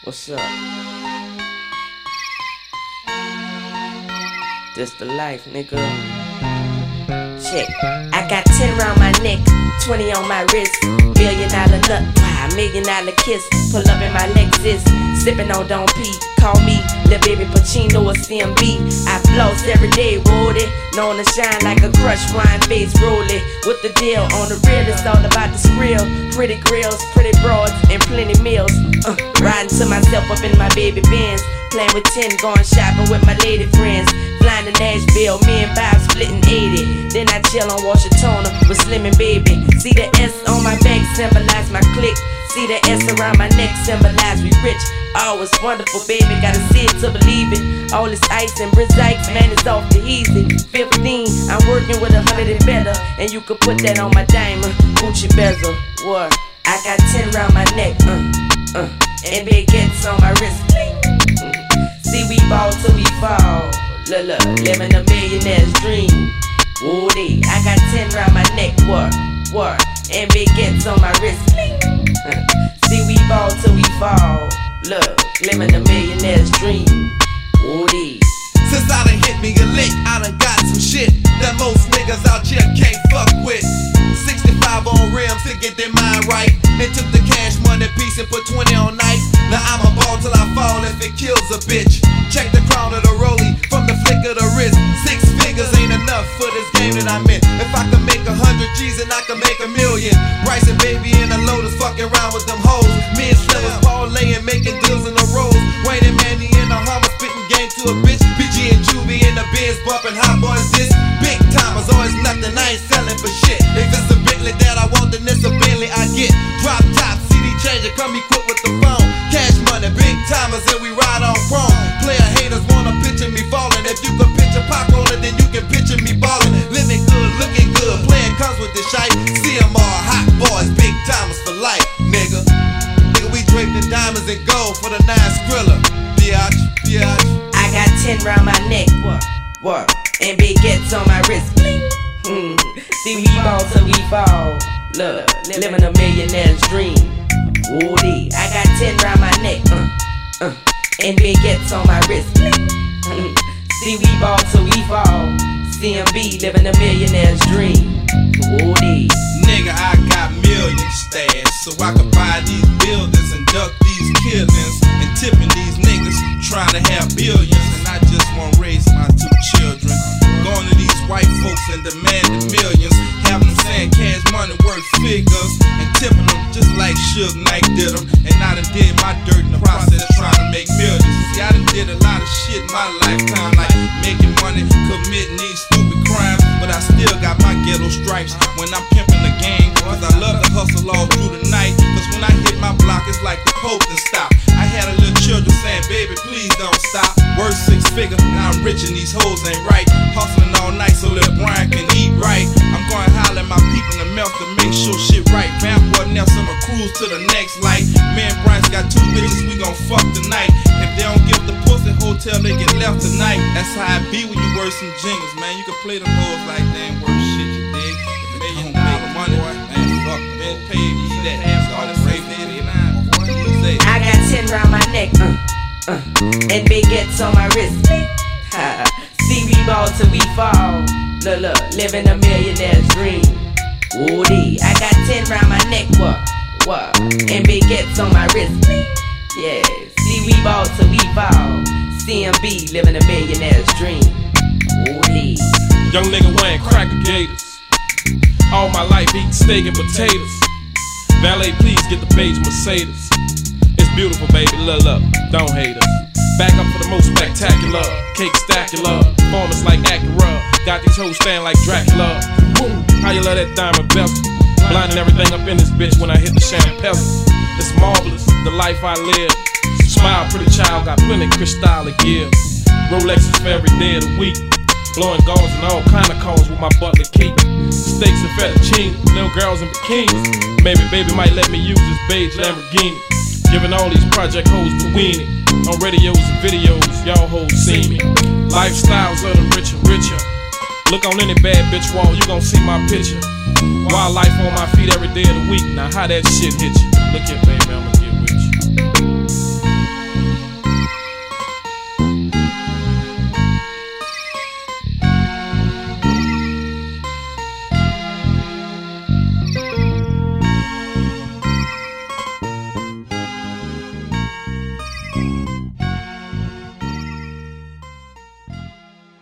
What's up? This the life, nigga. Check. I got 10 round my neck, 20 on my wrist. $1 million nut, $1 million kiss. Pull up in my Lexus, sippin' on Don P. Call me Lil Baby Pacino or CMB. I floss every day, Woody. Known to shine like a crushed wine face, rolling. With the deal on the real, it's all about the skrill. Pretty grills, pretty broads, and plenty meals. Riding to myself up in my baby Benz. Playing with 10, going shopping with my lady friends. Flying to Nashville, me and Bob splitting 80. Then I chill on Washington with Slim and Baby. See the S on my back, symbolize my clique. See the S around my neck, symbolize we rich. Oh, it's wonderful, baby, gotta see it to believe it. All this ice and Brizikes, man, it's off the easy. 15, I'm working with 100 and better. And you could put that on my diamond, Gucci bezel. What? I got 10 round my neck, and big gets on my wrist. See, we ball till we fall. Look, living a millionaire's dream. Woody, I got 10 round my neck, what? And big gets on my wrist. See, we ball till we fall. Look, living a millionaire's dream. Woody. Since I done hit me a lick, I done got some shit that most niggas out here can't fuck with. 65 on rims to get their mind right. And took the cash money piece and put 20 on nights. Now I'ma ball till I fall if it kills a bitch. Check the crown of the rollie from the flick of the wrist. 6 figures ain't enough for this game that I'm in. If I can make 100 G's and I can make 1 million. Bryce and Baby in the Lotus fucking around with them hoes. Me and Slim was parlaying, making deals in the rolls. Wayne and Mandy in the Hummer spitting game to a bitch. PG and Juvie in the Benz bumping hot boys this. Big timers always nothing, I ain't selling for shit. If it's a Bentley that I want, then it's a Bentley I get. Drop top, CD changer, come equipped with the phone. Cash money, big timers, and we ride on chrome. Player haters wanna picture me falling. If you can picture Pac on it, then you can picture me ballin'. Living good, looking good, playing comes with the shite. CMR, hot boys, big timers for life, nigga. Nigga, we draped in diamonds and gold for the 9 Skrilla. Biatch. I got 10 round my neck, what? And big gets on my wrist. See, we ball till we fall. Look, living a millionaire's dream. Woody, I got 10 round my neck, and big gets on my wrist. See, we ball till we fall. CMB, living a millionaire's dream. Woody. Nigga, I got millions stashed, so I can buy these buildings and duck these killings. And tipping these niggas trying to have billions. And I just wanna raise my 2 children. Going to these white folks and demanding millions. Having them saying cash money worth figures. And tipping them just like Suge Knight did them. And I done did my dirt in the process trying to make millions. See, I done did a lot of shit in my lifetime, like making money, committing these stupid crimes. But I still got my ghetto stripes when I'm pimping the game. Cause I love to hustle all through the night. Cause when I hit my block, it's like the Pope to stop. I had a little children saying, baby, please don't stop. Worth 6 figures, now I'm rich and these hoes ain't right. Hustling all night so little Brian can eat right. I'm going holler at my people in the mouth to make sure shit right. Vampire Nelson, I'ma cruise to the next light. Me and Bryce got 2 bitches, we gon' fuck tonight. If they don't give the pussy hotel, they get left tonight. That's how it be when you worth some jingles, man. You can play them hoes like they ain't worth shit, you dig? If they ain't make money, man, fuck, man, pay you that. All this rape, I got 10 round my neck, and big gets on my wrist. See, we ball till we fall. Look, living a millionaire's dream. Woody, I got 10 round my neck, what? And big gets on my wrist. Yeah, see, we ball till we fall. CMB, living a millionaire's dream. Woody. Young nigga wearing cracker gators. All my life eating steak and potatoes. Valet, please get the beige Mercedes. It's beautiful, baby, look, don't hate us. Back up for the most spectacular. Cake stackula, performance like Acura. Got these hoes stand like Dracula. Boom, how you love that diamond bezel? Blinding everything up in this bitch when I hit the champagne. It's marvelous, the life I live. Smile, pretty child, got plenty crystal to give. Rolexes for every day of the week. Blowing gauze and all kind of calls with my butler keep. Steaks and fettuccine, little girls in bikinis. Maybe baby might let me use this beige Lamborghini. Giving all these project hoes the weenie. On radios and videos, y'all hoes see me. Lifestyles of the rich and richer. Look on any bad bitch wall, you gon' see my picture. Wildlife on my feet every day of the week. Now how that shit hit you? Look at